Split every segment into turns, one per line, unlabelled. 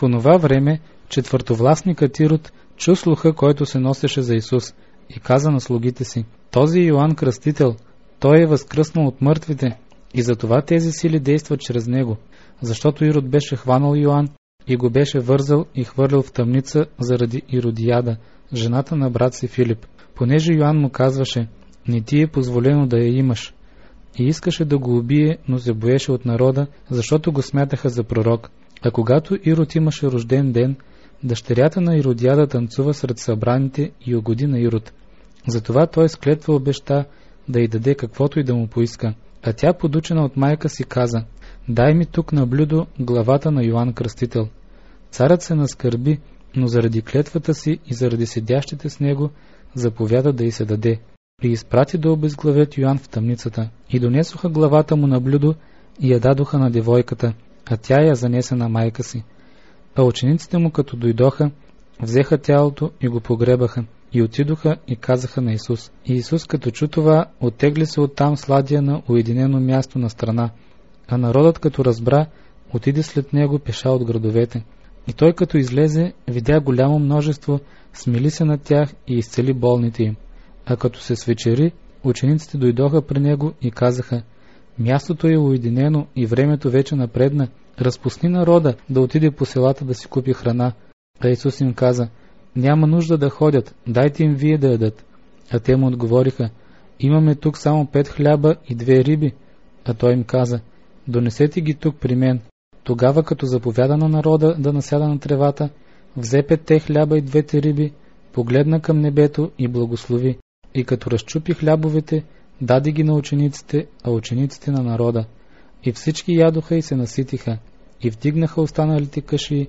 В онова време четвъртовластникът Ирод чу слуха, който се носеше за Исус, и каза на слугите си: този Йоан Кръстител, той е възкръснал от мъртвите, и затова тези сили действат чрез него. Защото Ирод беше хванал Йоан и го беше вързал и хвърлил в тъмница заради Иродияда, жената на брат си Филип, понеже Йоан му казваше: не ти е позволено да я имаш. И искаше да го убие, но се боеше от народа, защото го смятаха за пророк. А когато Ирод имаше рожден ден, дъщерята на Иродияда танцува сред събраните и угоди на Ирод. Затова той с клетва обеща да й даде каквото и да му поиска. А тя, подучена от майка си, каза: дай ми тук на блюдо главата на Йоан Кръстител. Царът се наскърби, но заради клетвата си и заради седящите с него заповяда да й се даде. И изпрати да обезглавят Йоан в тъмницата. И донесоха главата му на блюдо и я дадоха на девойката, а тя я занесе на майка си. А учениците му, като дойдоха, взеха тялото и го погребаха, и отидоха и казаха на Исус. И Исус, като чу това, оттегли се оттам с ладия на уединено място на страна, а народът, като разбра, отиде след него пеша от градовете. И той, като излезе, видя голямо множество, смили се над тях и изцели болните им. А като се свечери, учениците дойдоха при него и казаха: мястото е уединено и времето вече напредна, разпусни народа да отиде по селата да си купи храна. А Исус им каза: няма нужда да ходят, дайте им вие да ядат. А те му отговориха: имаме тук само 5 хляба и 2 риби. А той им каза: донесете ги тук при мен. Тогава, като заповяда на народа да насяда на тревата, взе 5 хляба и 2 риби, погледна към небето и благослови. И като разчупи хлябовете, даде ги на учениците, а учениците на народа. И всички ядоха и се наситиха, и вдигнаха останалите каши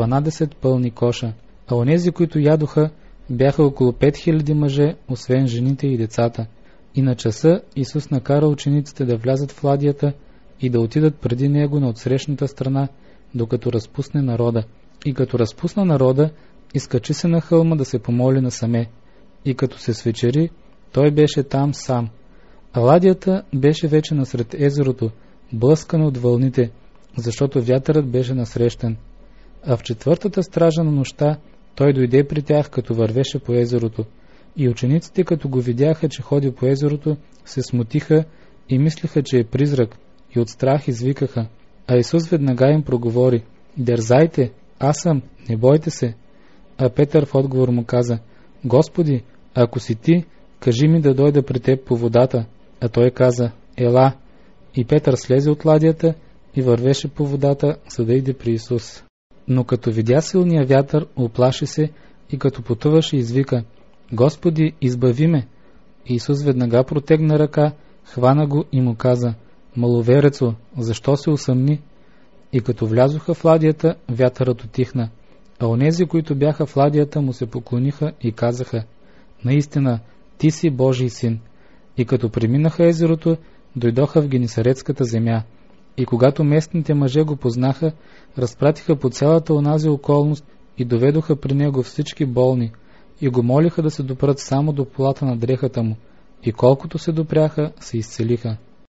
12 пълни коша. А онези, които ядоха, бяха около 5000 мъже, освен жените и децата. И на часа Исус накара учениците да влязат в ладията и да отидат преди него на отсрещната страна, докато разпусне народа. И като разпусна народа, изкачи се на хълма да се помоли насаме. И като се свечери, той беше там сам. А ладията беше вече насред езерото, блъскана от вълните, защото вятърът беше насрещен. А в 4-та стража на нощта той дойде при тях, като вървеше по езерото. И учениците, като го видяха, че ходи по езерото, се смутиха и мислиха, че е призрак, и от страх извикаха. А Исус веднага им проговори: дързайте, аз съм, не бойте се. А Петър в отговор му каза: Господи, ако си ти, кажи ми да дойда при теб по водата. А той каза: ела. И Петър слезе от ладията и вървеше по водата, за да иде при Исус. Но като видя силния вятър, уплаши се и като потъваше извика: Господи, избави ме! Исус веднага протегна ръка, хвана го и му каза: маловерецо, защо се усъмни? И като влязоха в ладията, вятърът утихна. А онези, които бяха в ладията, му се поклониха и казаха: наистина, ти си Божий син. И като преминаха езерото, дойдоха в Генисаретската земя. И когато местните мъже го познаха, разпратиха по цялата онази околност и доведоха при него всички болни и го молиха да се допрат само до полата на дрехата му. И колкото се допряха, се изцелиха.